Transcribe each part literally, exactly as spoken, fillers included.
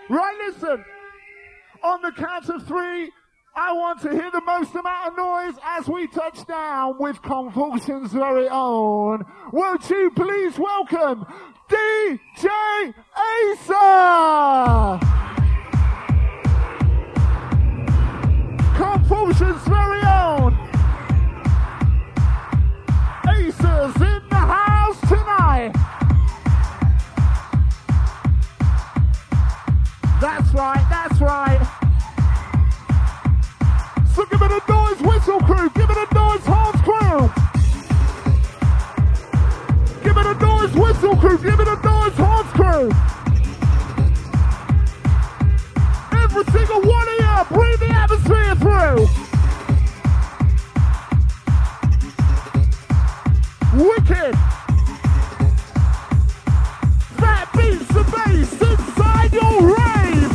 Right, listen. On the count of three, I want to hear the most amount of noise as we touch down with Compulsion's very own. Won't you please welcome D J Acer! Compulsion's very own. Acer's in the house tonight. That's right, that's right. So give it a noise, Whistle Crew. Give it a noise, Hans Crew. Give it a noise, Whistle Crew. Give it a noise, Hans Crew. Every single one of you, breathe the atmosphere through. Wicked. Fat beats the bass inside your rave.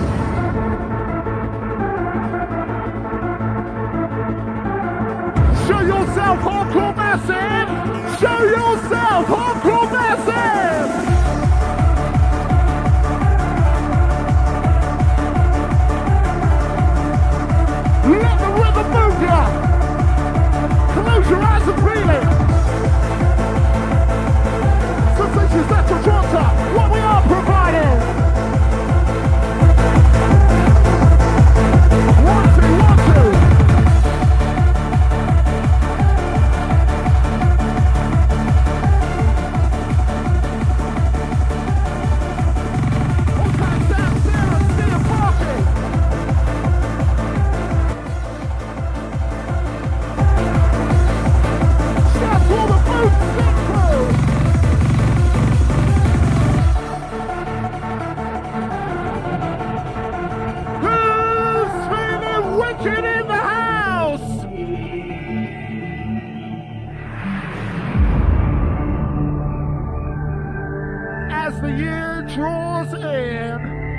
Show yourself hardcore massive. Show yourself hardcore massive. Let the rhythm move ya. Close your eyes and feel it. Sensations at Toronto, what we are providing. One, two, one, two. All time down, zero, still party. Shout to all the boots, sick crew. Wicked in the house! As the year draws in,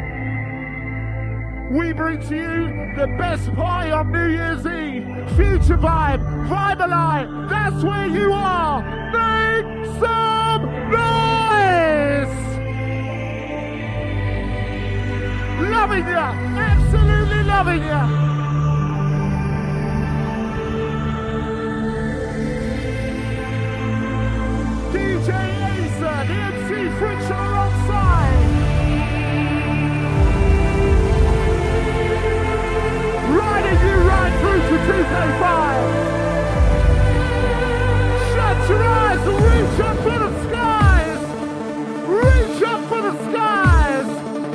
we bring to you the best party on New Year's Eve. Future Vibe, Vibe Alive, that's where you are! Make some noise! Loving ya! Absolutely loving ya! D J Acer, the M C Friction alongside. Riding you right through to Tuesday five. Shut your eyes and reach up for the skies. Reach up for the skies.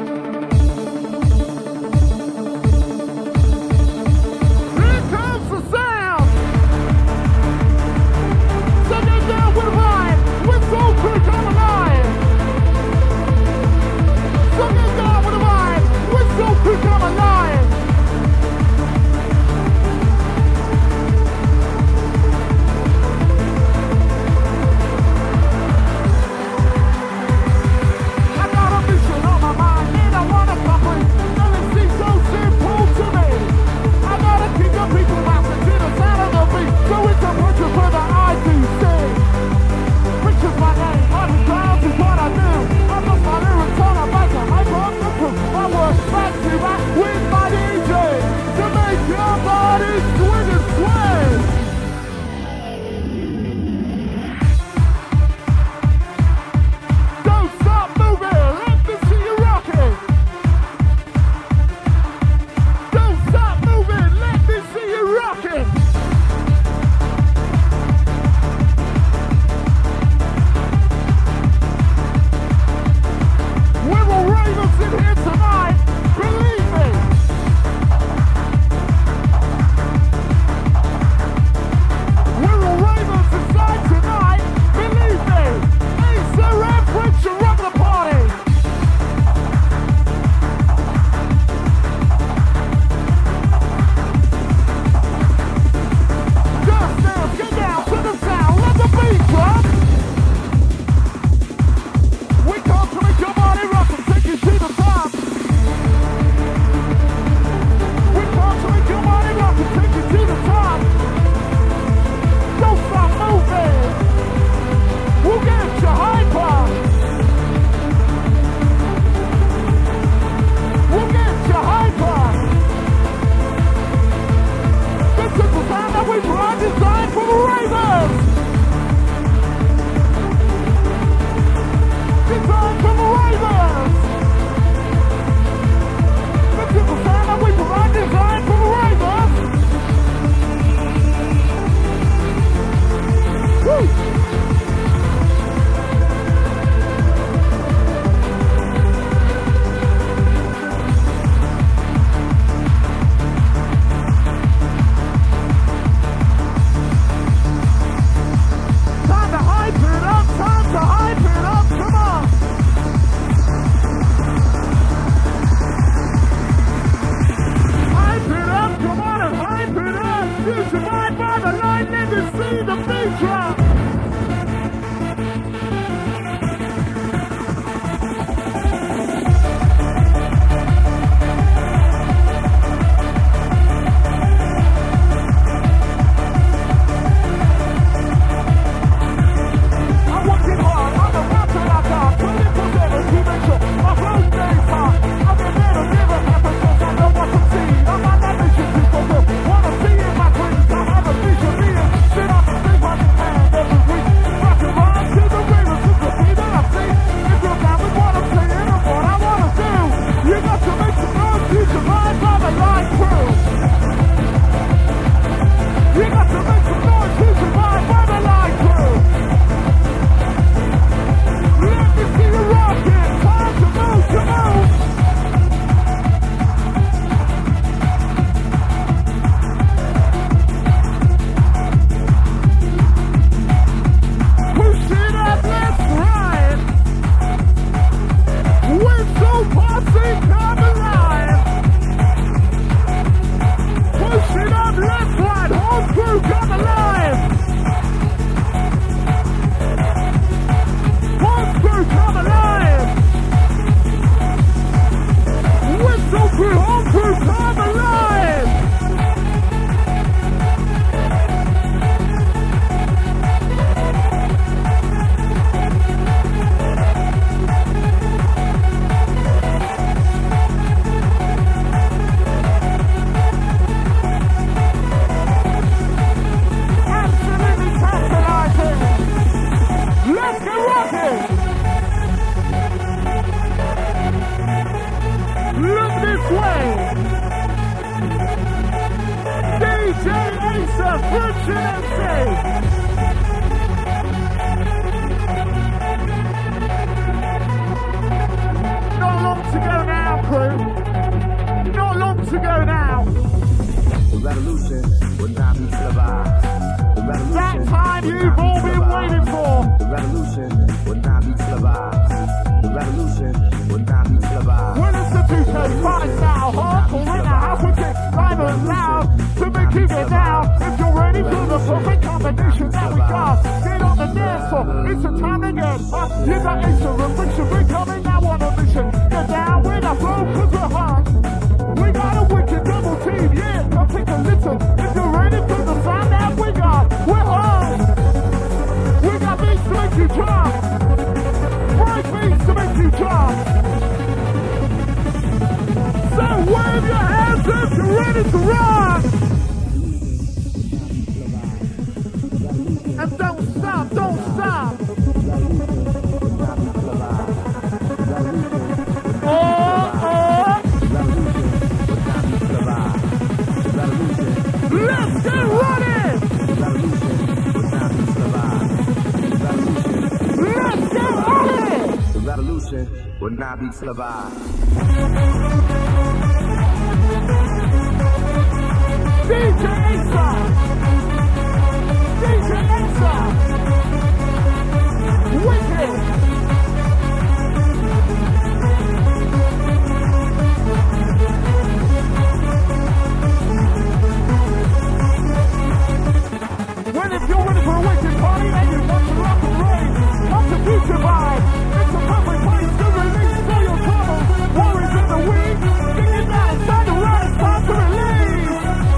Here comes the sound. So get down with a vibe. Whistle Crew come alive! So get down with a vibe! Whistle Crew come alive! for. It's a time again. Uh, you got ace of affliction. We're coming now on a mission. Get down with a flow cause we're hot. We got a wicked double team, yeah. Come take a listen. If you're ready for the sound that we got, we're on. We got beats to make you jump. Right beats to make you jump. So wave your hands if you're ready to run. And don't stop, don't stop. Oh, oh. Let's get running. Let's get running. The revolution will not be televised. D J Asa. D J Asa. Wicked. Well, if you're ready for a wicked party and you want to rock and rave, come to Future Vibe. It's a perfect place to release all your troubles. Worries in the week. Kick it down inside the ride. It's time to release.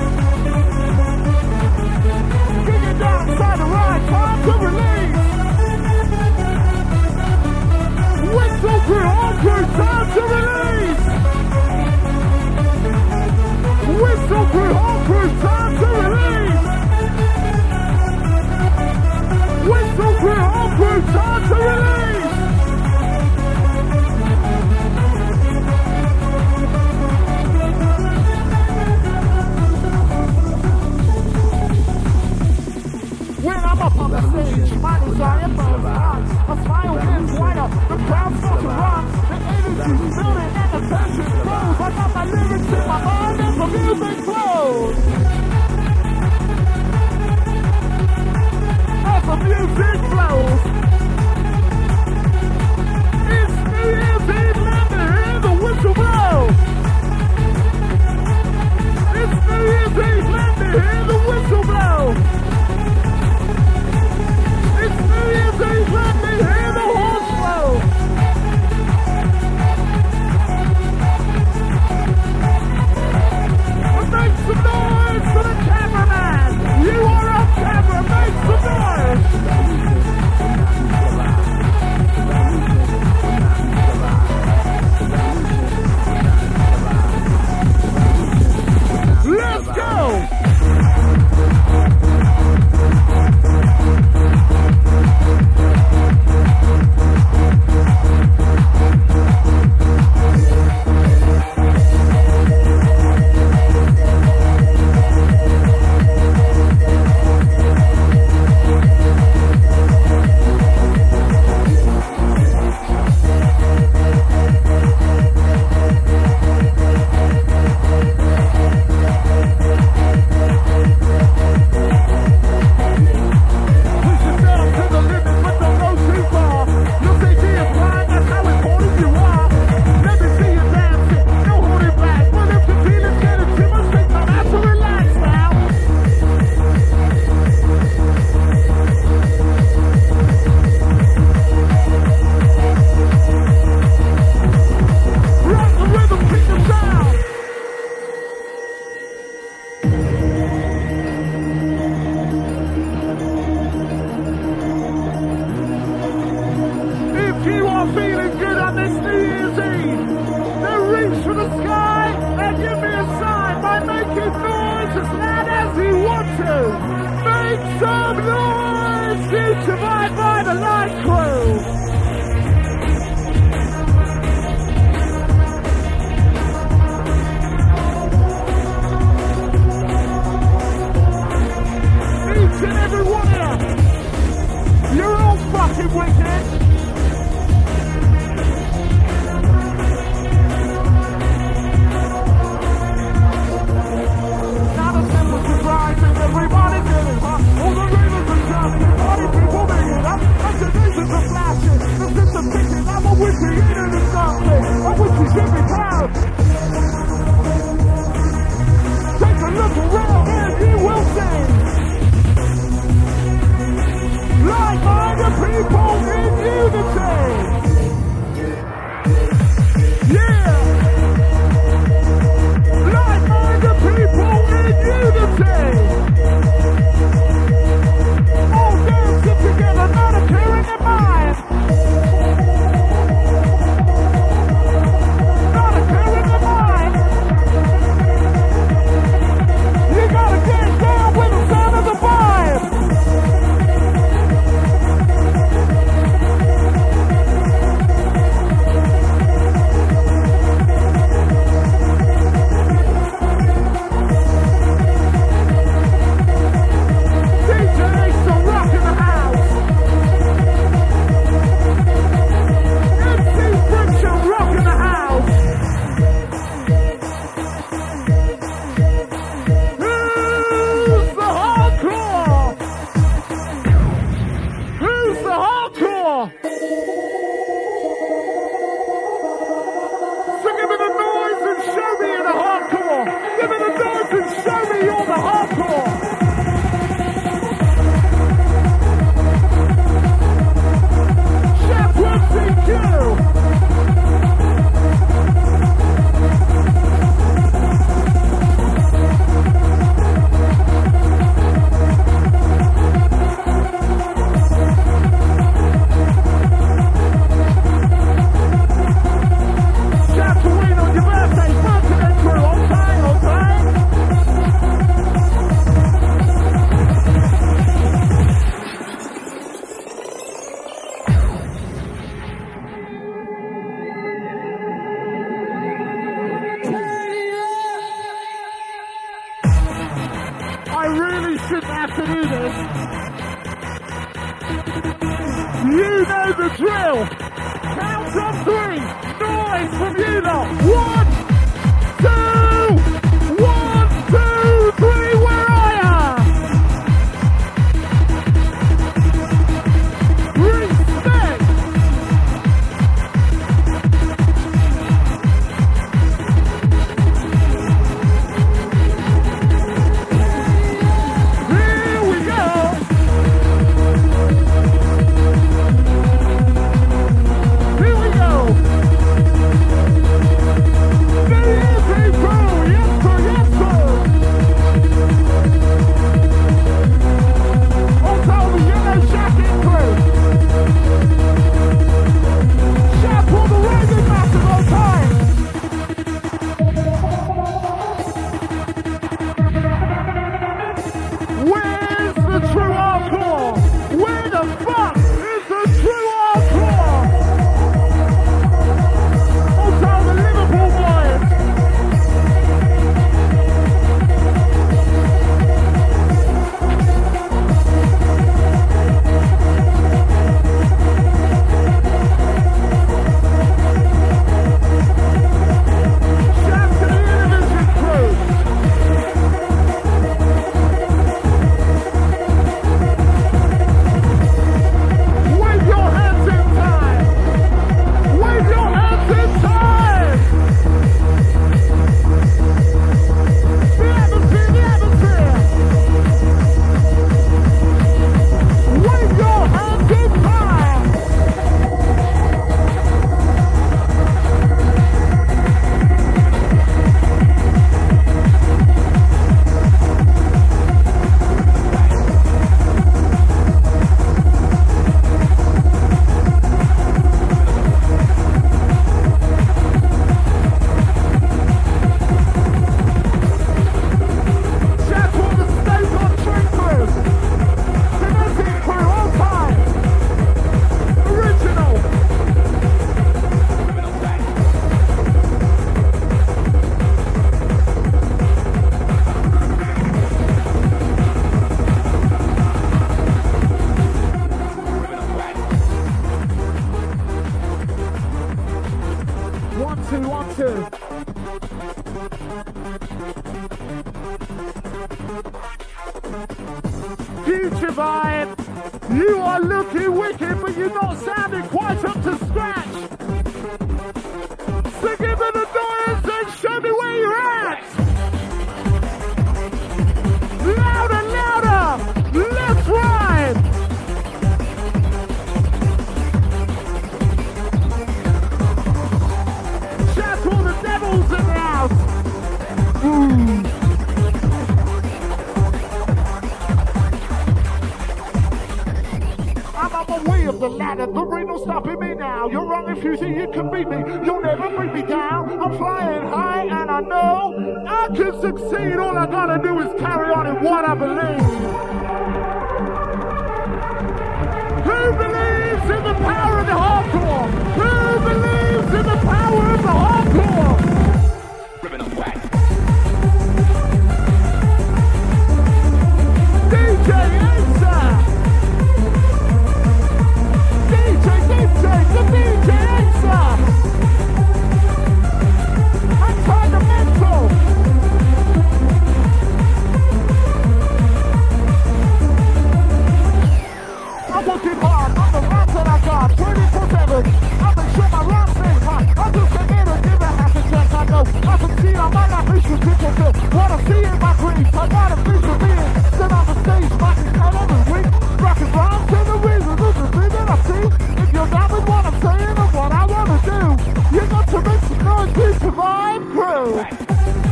Kick it down inside the ride. Time to release. Whistle crew, all crew, time to release. Whistle crew, all crew, time to release. Whistle crew, all crew, time to release. When I'm up on the stage, my desire burns hot. My smile gets wider, the crowd starts to run. The energy's building and the tension grows. I got my lyrics in my mind and the music flows. As the music flows, it's New Year's Eve, let me hear the whistle blow. It's New Year's Eve, let me hear the whistle blow. It's New Year's Eve, let me hear the horse blow. Make some noise for the cameraman. You are on camera, make some noise. Let's go. Like-minded people. have to do this. You know the drill. Count of three. Noise from you lot. One, two, one, two, three. Where are ya? Respect. Here we go. Here we go. Baby crew, yes sir, yes sir. Also the yellow jacket crew. Shout for the Raven Massive on time. Where's the true hardcore? Where the fuck is the true hardcore? Also the Liverpool boys. Shout to the Innovation crew. Wave your hands in time. Wave your hands in time. The atmosphere, the atmosphere. Wave your hands in time. Shout for the Stake on Train crew. Kinetic crew all time. Original. One, two, one, two. Future vibe. You are looking wicked, but you're not sounding quite up to scratch. So give me the noise and show me where you're at. Louder, louder. Let's ride. Shout to all the devils in the house. Ooh. I'm on my way up the ladder, there ain't no stopping me now. You're wrong if you think you can beat me, you'll never bring me down. I'm flying high and I know I can succeed. All I gotta do is carry on in what I believe. Who believes in the power of the hardcore? Who believes in the power of the hardcore? Ripping up wax. D J Answer! D J, D J, the D J Answer! I'm trying to mental! I'm working hard on the rhymes that I got, twenty-four seven. I make sure my rhymes stay hot. I just came in and give a half a chance. I know I can see on my life, it's ridiculous. What I see in my dreams, I got a vision being. Then on the stage, rocking out every week. Rocking rhymes and the reason, this is the thing that I see. If you're down with what I'm saying and what I want to do, you got to make some noise to survive, crew.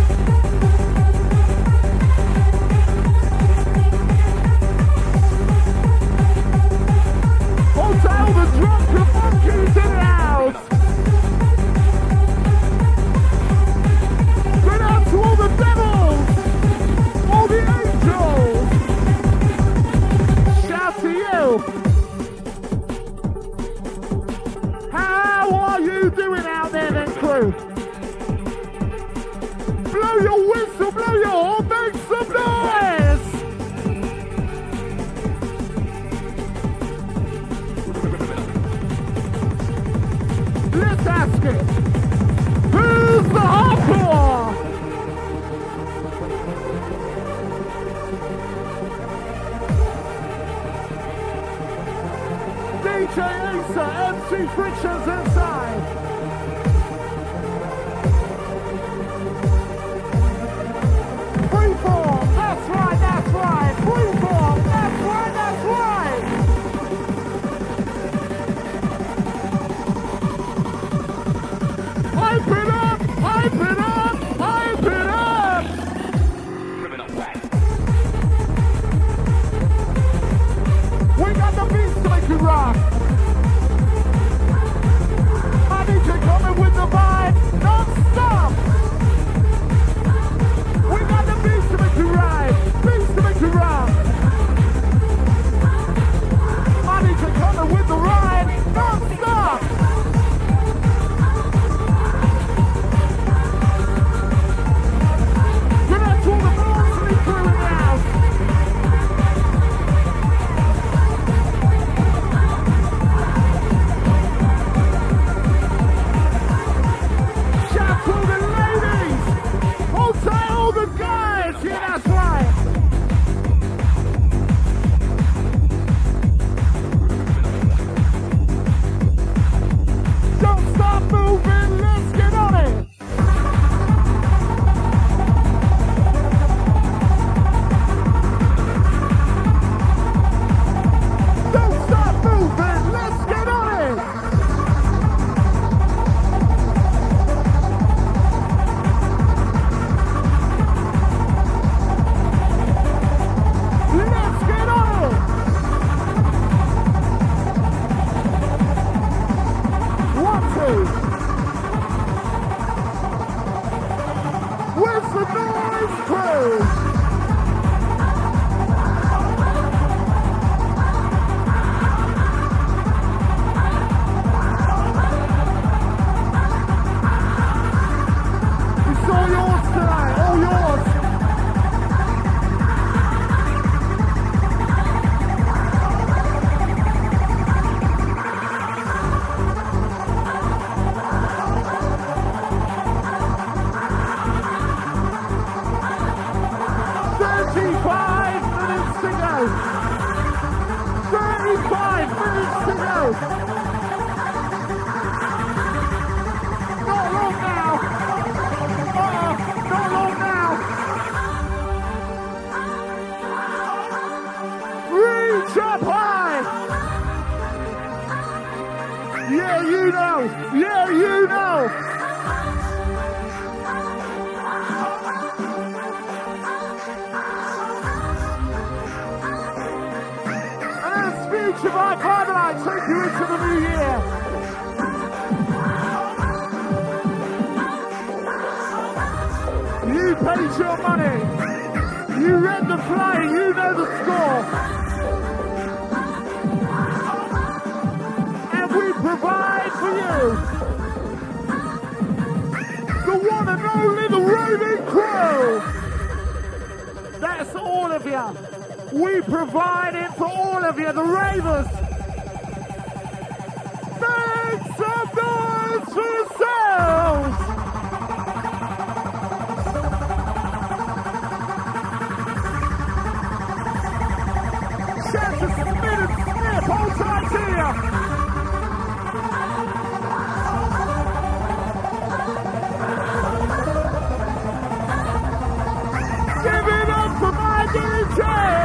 Hotel the drunken monkeys in the house. Good out to all the devils, all the angels. Shout to you. How are you doing out there then, crew? Blow your whistle, blow your horn, make some noise. Let's ask it. Who's the hardcore? D J Asa, M C Frictions inside. Freeform, that's right, that's right. Freeform, that's right, that's right. Hype it up, hype it up, hype it up. Criminal wax. We got the beats to make you rock. I need you coming with the vibe, non-stop. We got the beats to make you ride, beats to make you rock. I need you coming with the ride, non-stop. Give that to all the Barnsley crew in the house. Shout to the ladies! Hold tight, all the guys! Yeah, that's right! Don't stop moving, let's get on it! Don't stop moving, let's get on it! Let's get on it! One, two. Where's the noise crew? It's all yours tonight, all yours. Thirty-five minutes to go. Thirty-five minutes to go. Not long now. Uh-uh, not long now. Reach up high. Yeah, you know. Yeah, you know. And then Future Vibe Highlight take you into the new year. You paid your money. You read the play. You know the score. And we provide for you the one and only the Raving Crew. That's all of you. We provide it for all of you, the ravers. Make some noise for yourselves. Shout to Smith and Smith, hold tight to you. Give it up for my D J!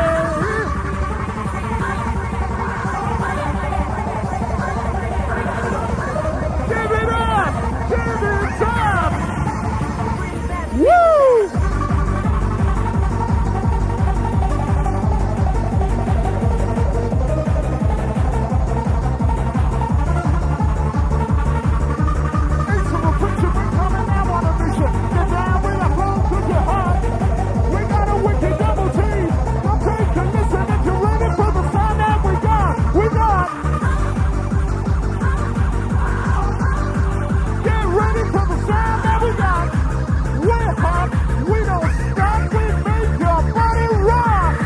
Give it up! Give it up! Woo! Into the picture, we're coming now on a mission. Get down with a roll to your heart. We got a wicked double team. Now take a listen if you're ready for the sound that we got. We got. Get ready for the sound that we got. We're hot. We don't stop. We make your body rock.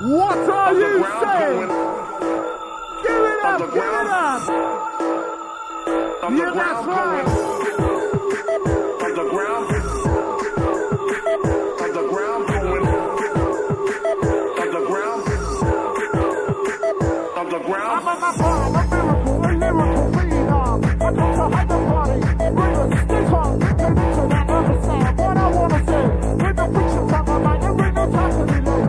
What are you saying? Give it up, give it up. Yeah, that's right. From the ground. From the ground going. From the ground. From the ground. I'm on my part, I'm a miracle, a lyrical phenom. I come to hide the party, bring us this on, take it to that understand what I wanna say. With the pictures on my mind, there ain't no time to delay.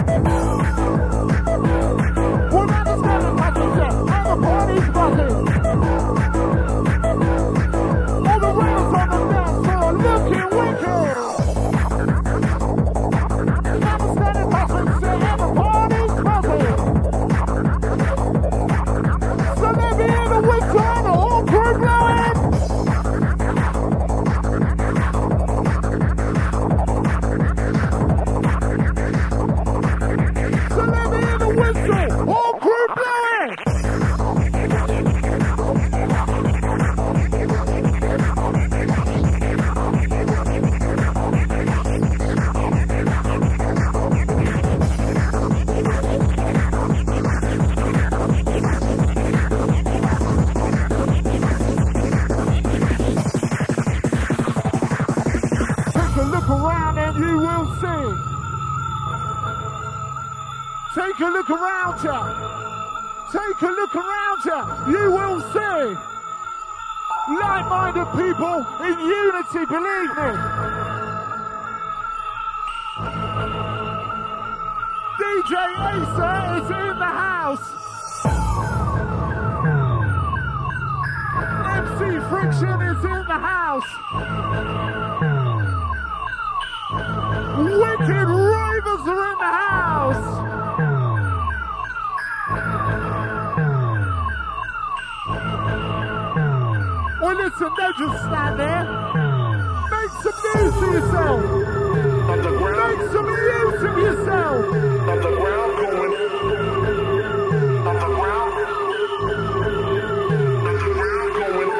We're not as good as I can say, and the party's buzzing. All the rails on the dance floor looking wicked. Not as good as I can say, and the party's buzzing. So let me in the winter and the whole crew blowing. So let me in the winter, whole crew blowing. Take a look around and you will see. Take a look around you. Take a look around you. You will see. Like-minded people in unity, believe me. D J Asa is in the house. M C Friction is in the house. Wicked Ravers are in the house. Well, listen, don't just stand there. Make some use of yourself. From the ground. Make some use of yourself. From the ground going. From the ground. From the ground going.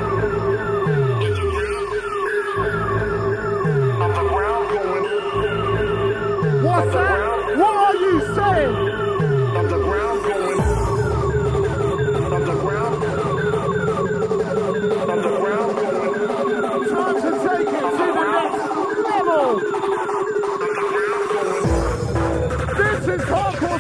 From the ground going. What's that? What are you saying? From the ground going. From the ground. From the ground going. Time to take it to the next level. This is hardcore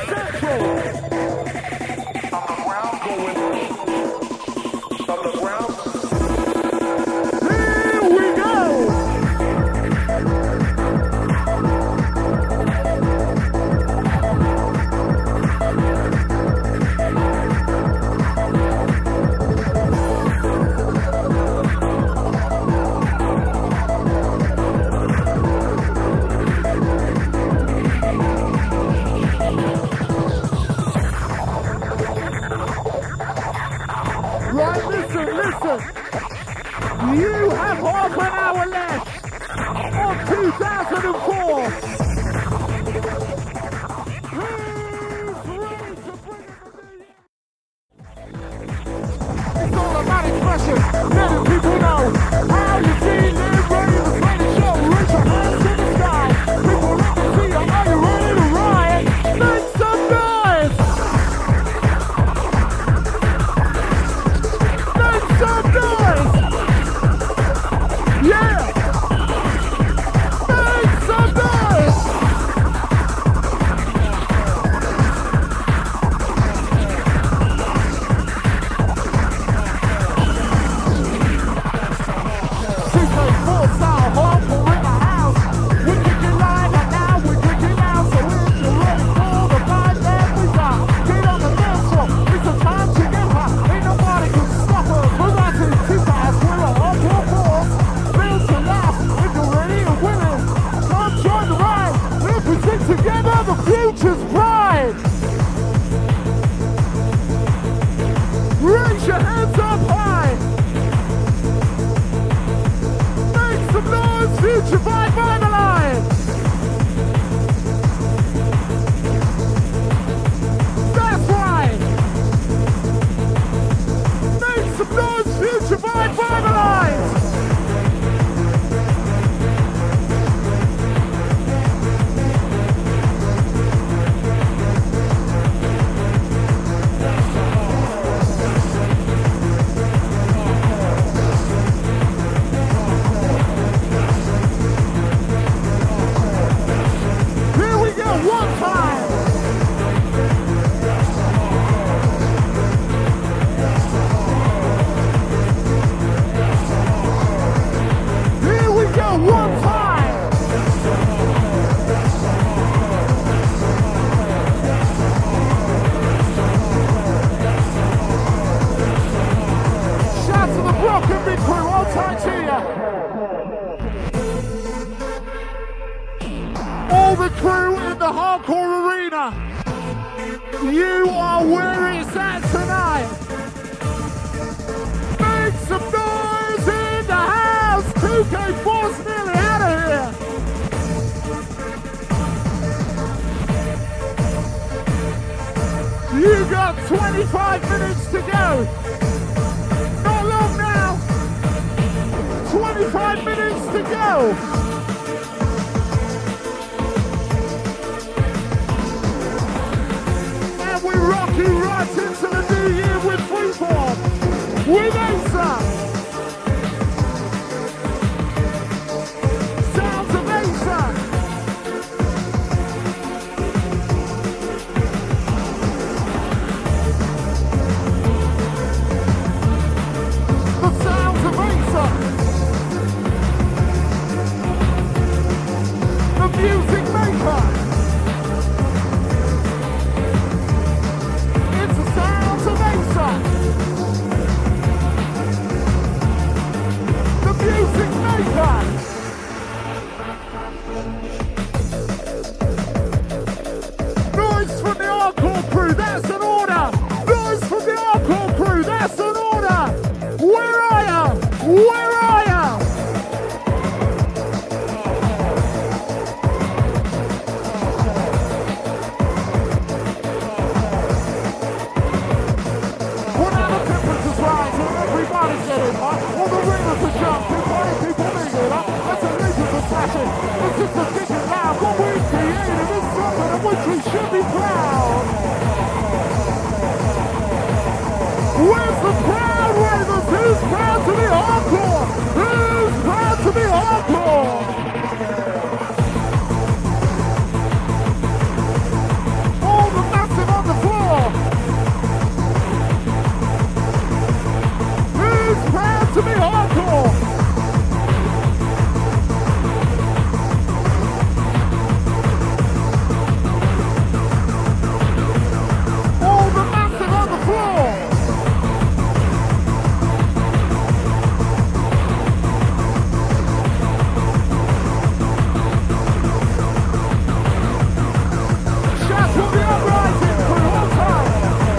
You are where it's at tonight. Make some noise in the house. two K four's nearly out of here. You got twenty-five minutes to go. Not long now. twenty-five minutes to go. And we rock you right into the new year with Freeform. With Asa. Sounds of Asa. The sounds of Asa. The music maker. It's the sounds of Asa. The music maker. Noise from the hardcore crew, that's an order. Noise from the hardcore crew, that's an order. Where are you? Where are you? When now the temperature's rising, everybody's getting hot. All the rivers are jumping, party people need it up. Let's the lasers are flashing. It's just a kicking loud. What we created is something of which we should be proud. Where's the proud ravers? Who's proud to be hardcore? Who's proud to be hardcore? All the massive on the floor. Who's proud to be hardcore? All the massive on the floor. Shout to the uprising for all time.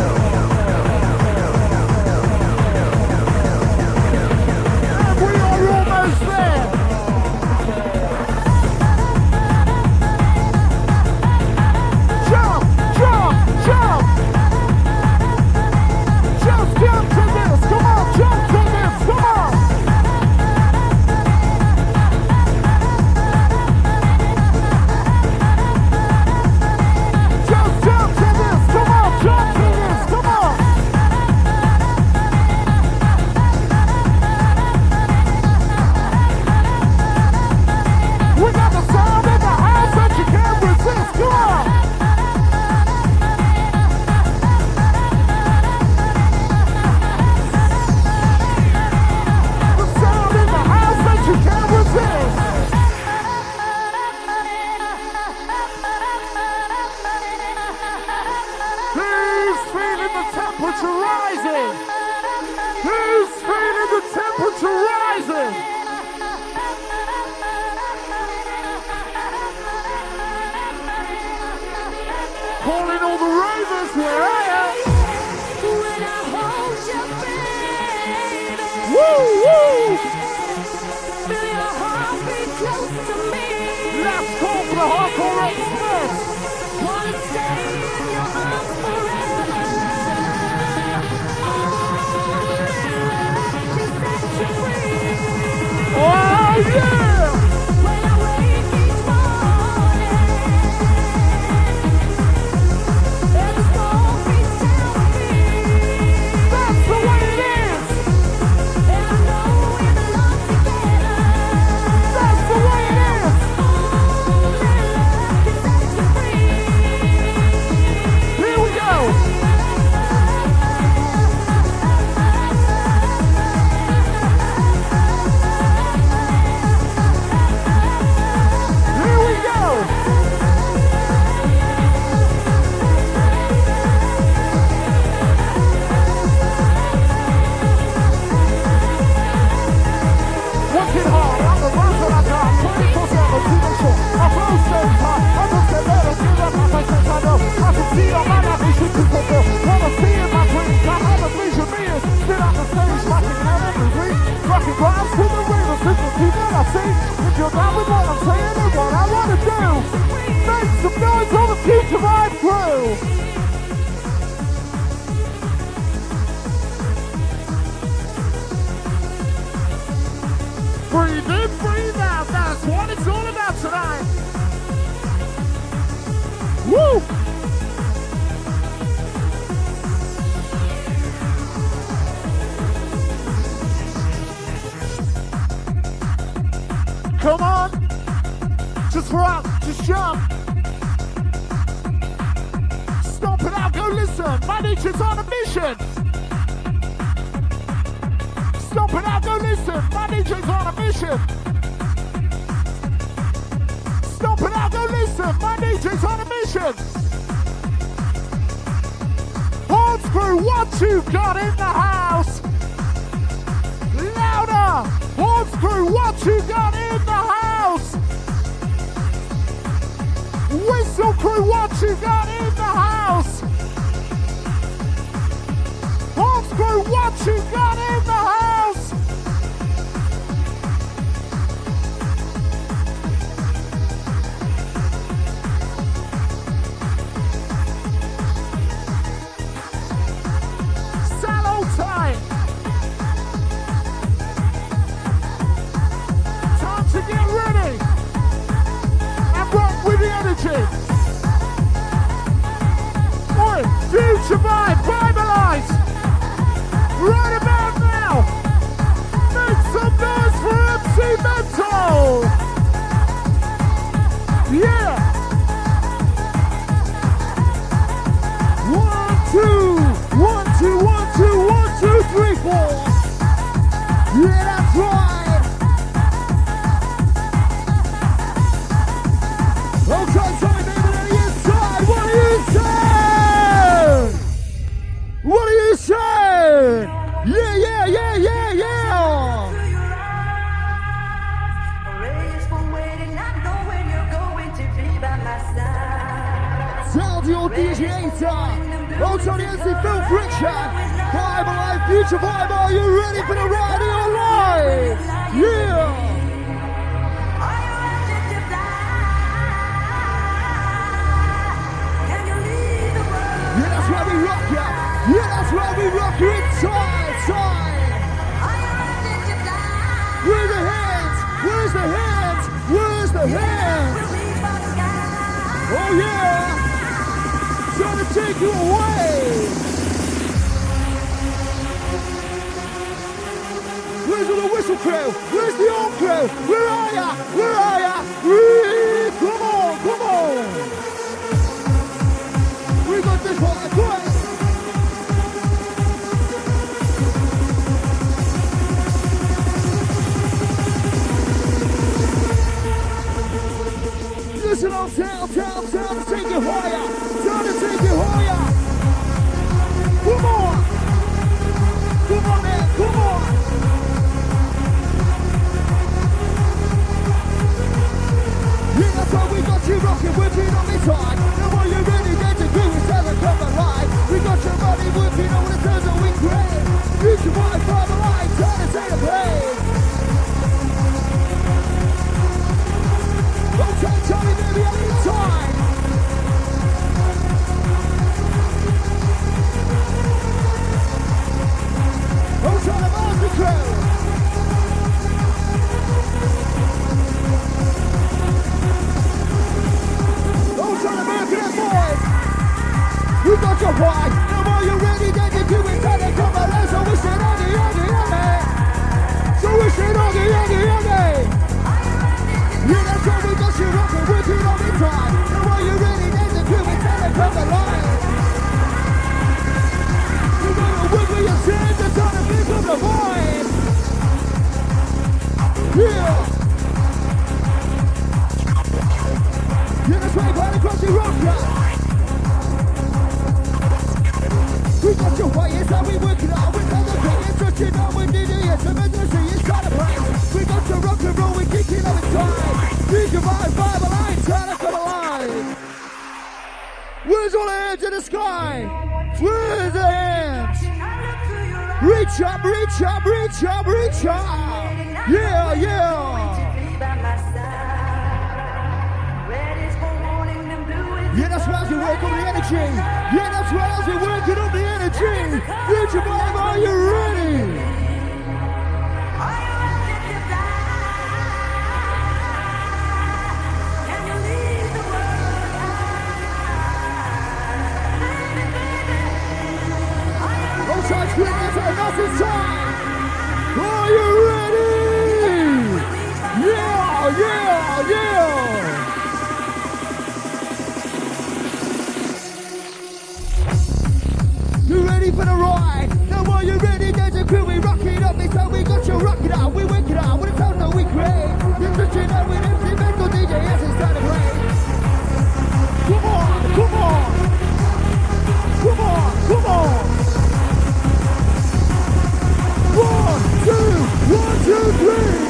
And we are almost there. Jump, jump, jump. Just jump to this. Come on, jump to this. Come on. Just jump to this. Come on, jump to this. Come on. We got the sound in the house that you can't resist. Come on. The sound in the house that you can't resist. Who's feeling the temperature rising? Who's feeling the temperature rising? Calling all the ravers, where are ya? When I hold you, baby, Woo, woo! feel your heartbeat close to me. Last call for the Hardcore Express. Wanna stay in your arms forever. Only let you set you free. Oh, yeah! When I wake each morning, and the storm beats down on me. That's the way it is! And I know we belong together. That's the way it is! Only love can set you free. Here we go! just jump. Stomp it out, go listen. My nature's on a mission. Stomp it out, go listen. My nature's on a mission. Stomp it out, go listen. My nature's on a mission. Horns through what you got in the house. Louder. Horns through what you got in the house. Whistle crew, what you got in the house? Horns crew, what you got in the house? Sallow time. Time to get ready. Rock with the energy. Oi, future vibe, Bibilize. Right about now. Make some noise for M C Mental. Yeah. One, two, one, two, one, two, one, two, three, four. Yeah, that's right. Okay, sorry, baby, on the inside. What do you say? What do you say? Yeah, yeah, yeah, yeah, yeah. Tell the old D J Ater. Oh, Tony M C Phil Friction. Vibe Alive, future vibe. Are you ready for the ride of your life? Yeah. Yeah, that's why we rock ya. Yeah, that's why we rock you inside, side. Where's the hands? Where's the hands? Where's the hands? Oh yeah. Trying to take you away. Where's all the whistle crew? Where's the old crew? Where are ya? Where are ya? Wee, come on, come on. We got this one, quick! Listen on, town, town, town to take you higher! Town to take you higher! Come on! Come on, man, come on! Yeah, that's why we got you rocking, we're being on this side. Now are you ready then to do is ever come alive? We got your money working on the turns that we create. You can buy five alive, try to take a play. Don't tell Tommy baby on the time. Don't tell the master crew. We got your pride, now are you ready? Then you do it, tell them come on, so we said on the yogi, yogi. So we said on the yogi, yogi. Yeah, that's why we got you rocking, we're being on the time. Now are you ready? Then you do it, tell them come alive. You gotta wiggle your hands, that's how the big of the vibe. Yeah. Yeah, that's why you party across the rock, yeah. We got your way, it's how we work it out. With all the things, touching on with the idiots, and emergency inside the place. We got your rock and roll, we kick it every time. You can buy five alive, trying to come alive. Where's all the hands in the sky? Where's the hands? Reach up, reach up, reach up, reach up. Yeah, yeah. Yeah, that's why as we work on the energy. Yeah, that's why as we working on the energy. Future vibe, are you ready? Don't try to quit, that's enough is time. Are you ready? Yeah, yeah, yeah. crew, we rock it up. It's how we got you rock it out. We wake it out with the sound that we create. You're touching out with empty mental D J as it's time to play. Come on, come on. Come on, come on. One, two, one, two, three.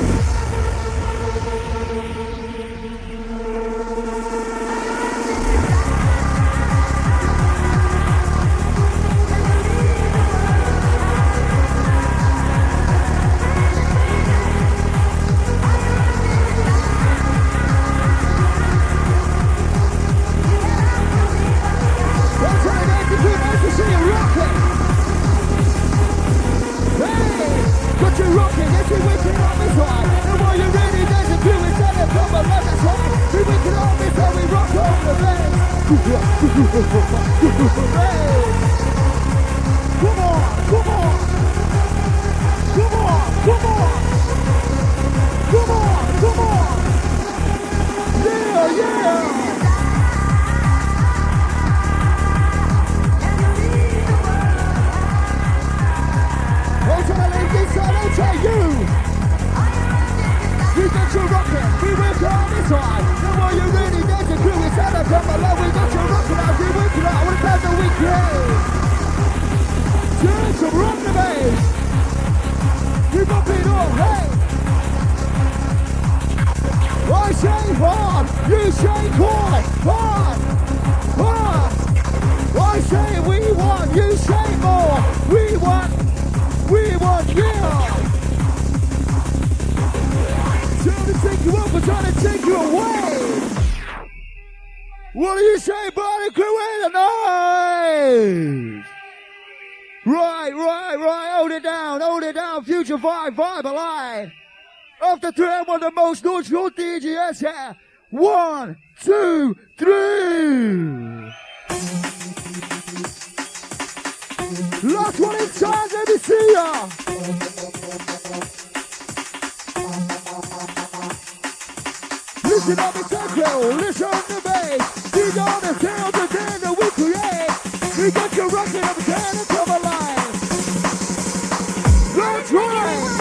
One, two, three. Last one in time, let me see ya. Listen up, it's techno, listen to bass. These are the sounds of the that we create. We got you rocking up again and come alive. Let's ride.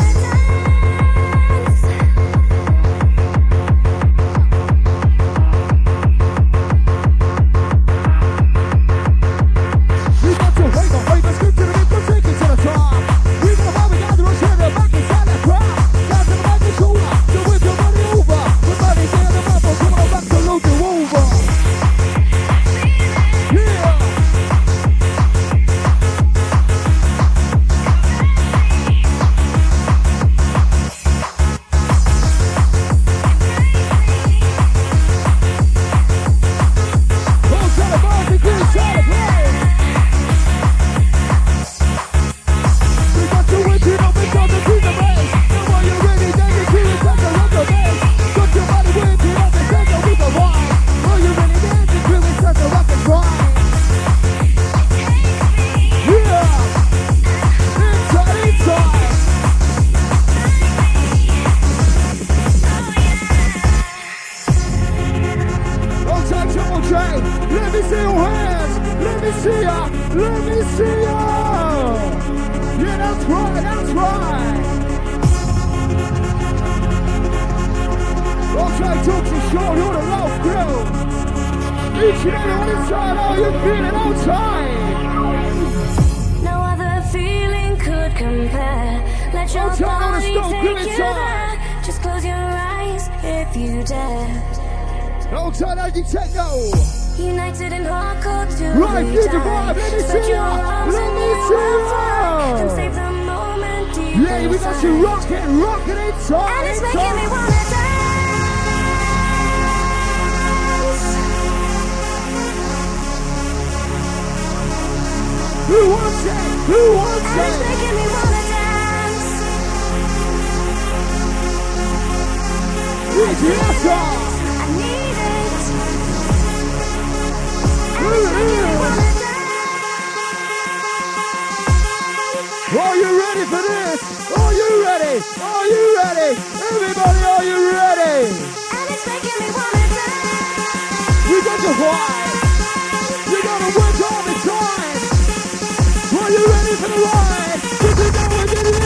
Are you ready for the ride? This is how we're getting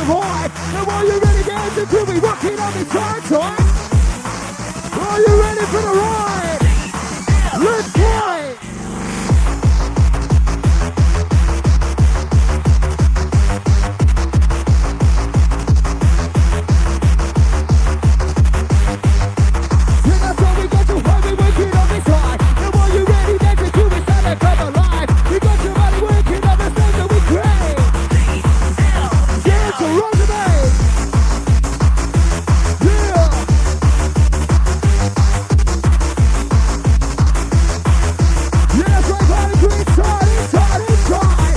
high. Now are you ready to dance until we rocking on the time time? Are you ready for the ride? Let's play! Yeah, that's all we got to fight. We working on this side. Now are you ready to dance until we stand and come alive? We got your body working on the stuff that we crave. Yeah, it's a run today. Yeah. Yeah, that's right, party green side, inside, inside.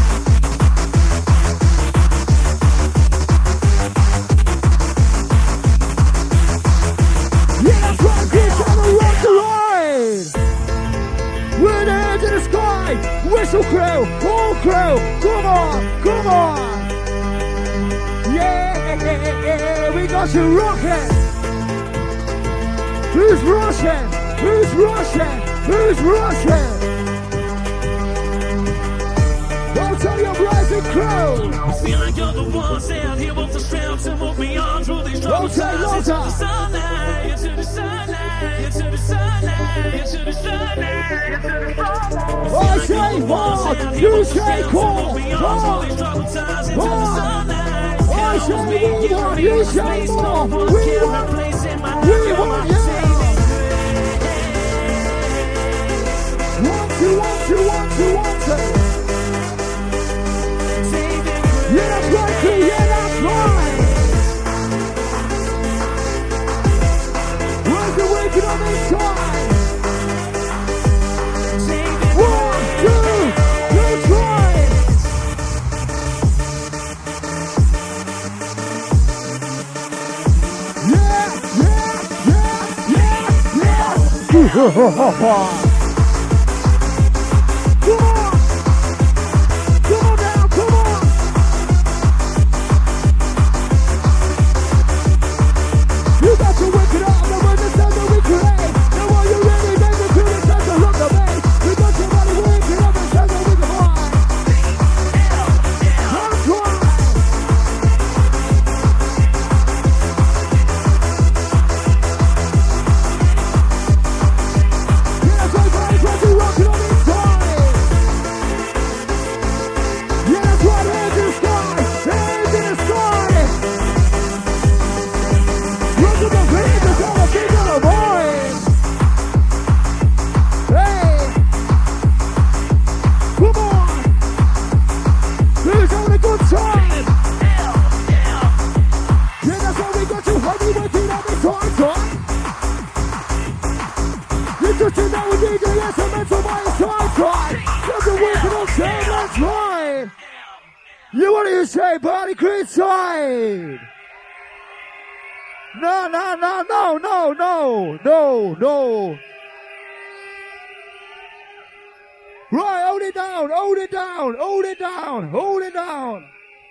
Yeah, that's right, green side, the rock the ride. We're the hands in the sky. Whistle crew, whole crew. Come on, come on. Yeah, we got you rocking. Who's rushing? Who's rushing? Who's rushing? I'll tell you, rising crew. Feel like you're the ones out here with the strength to move me on through these troubled Rotate, times. Into the rotate. sunlight, into the sunlight, into the sunlight, into the sunlight, into the sunlight. I say hard, you say cool. Hard, hard. I say we want, you say more. We want, we want you. One, two, one, two, one, two, one, two. Yeah, that's right, P. Yeah, that's right. Where's the waking on this side? One, two, let's ride. Yeah, yeah, yeah, yeah, yeah. Come on. Come on now, come on. You got to work it out, but when the sound that we create. Now are you ready, baby, to the sound that rock the bass? We got your body working on the sound that we can fly. That's right. Yeah, that's right, buddy, got you rocking on this side. Yeah, that's right, hands in the sky, hands in the sky. Look at the beat, that's all the beat of the voice. Hey, come on. Who's having a good time? Yeah, that's all we got to heavy working on this hard time. You just did that with D J S M S on my side time. You've been working on ten, that's right. You what do you say, party green side? No, no, no, no, no, no, no, no. Right, hold it down, hold it down, hold it down, hold it down.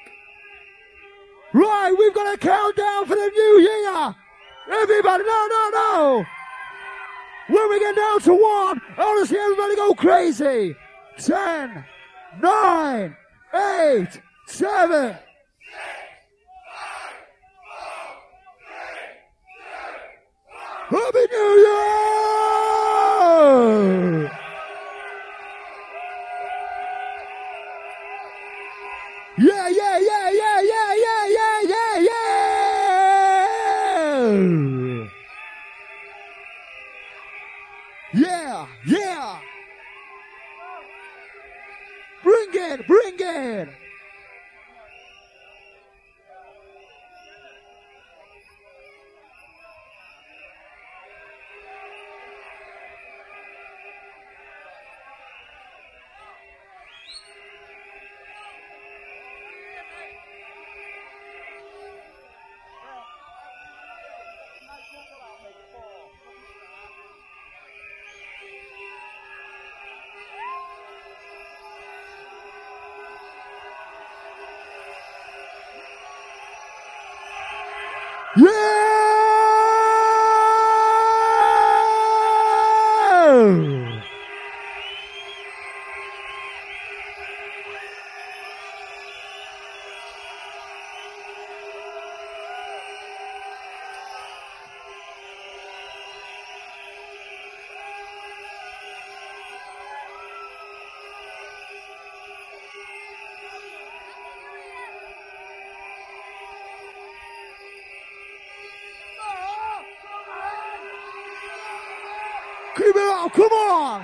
Right, we've got a countdown for the new year. Everybody, no, no, no. When we get down to one, I want to see everybody go crazy. Ten, nine, eight, seven. Happy New Year! Yeah, yeah, yeah, yeah, yeah, yeah, yeah, yeah, yeah! Yeah, yeah! Bring it, bring it! Yeah! Keep it up, come on!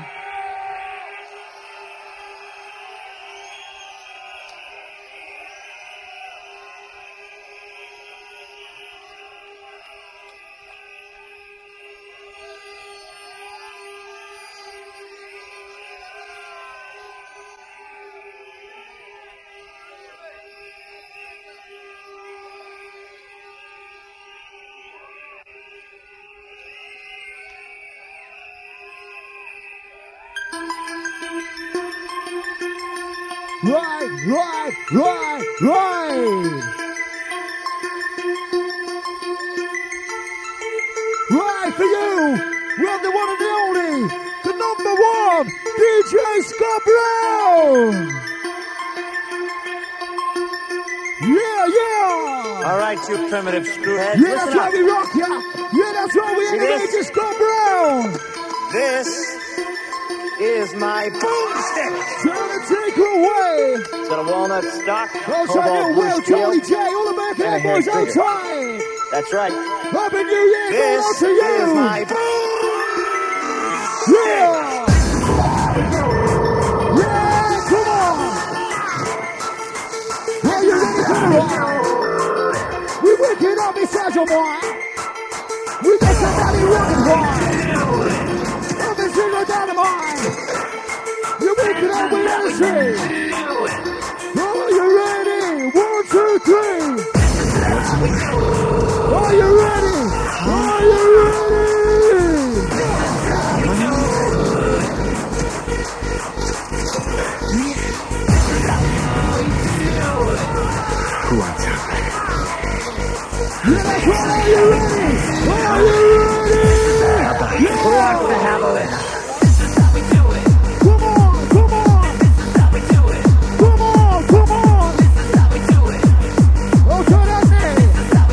Right, right, right, right. Right for you. We have the one and the only, the number one, D J Scott Brown. Yeah, yeah. All right, you primitive screwheads. Yeah, that's right, we rock ya. Yeah, that's right, we See elevate this? Scott Brown. This is my boomstick. Trying to take away. It's got a walnut stock, Oh, cobalt Tony blue Will, steel. Tony J, all the back and a end boys hair trigger. outside. That's right. Happy New Year, go This out to you. is my boom. Yeah! Yeah, come on! Are you ready for the ride? We waking up inside your mind. We got somebody running wild. Every single dynamite. You're waking up with energy. Are you ready? One, two, three. Are you ready? Are you ready? Yeah, that's right. Are you ready? Are you ready? Yeah. Who wants to have a winner? Come on, come on. Come on, come on. Oh, turn that name.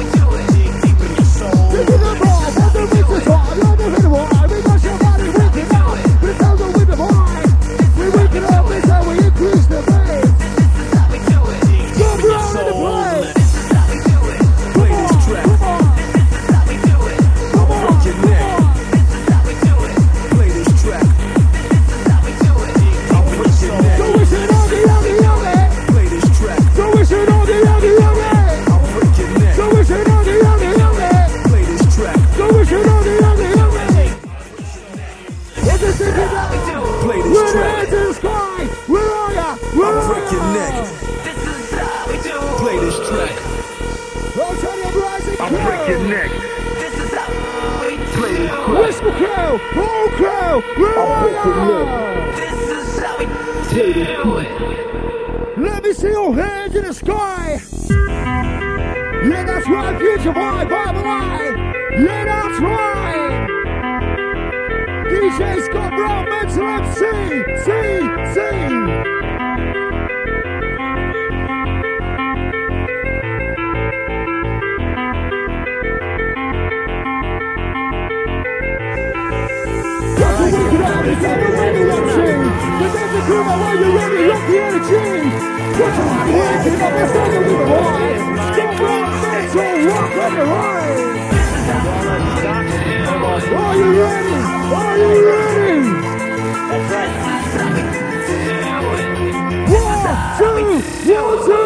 This is the ball, but the beat is hard. You're the hit boy. We got your body waking up. But it's time to win the boy. We waking up, it's how we increase the bass. Go brown in the place. Come on, come on. Come on, come on. Play this track. So we should all be on the young. Play this track. So we should all be on the young. I'll break your neck. So we should all be on the young. Play this track. So we should all be on the young. What you think about? Play We're this the track. hands in the sky. Where are ya? Where I'll are break your ya? neck. Play this track. I'll tell you, rising I'll break your neck. Play this track. Whisper Crow, Whole Crow, where are ya? Let me see your hands in the sky. Yeah, that's right, future boy, Bible Eye. Yeah, that's right. D J Scott Brown, Mental M C, C, C. Got to work it out, it's on the radio machine. The next crew, my way, you're ready, look the energy. Put your mind working up, it's on the river line. Scott Brown, Mental, rock on the line. Are you ready? Are you ready? That's right. One, two, one, two.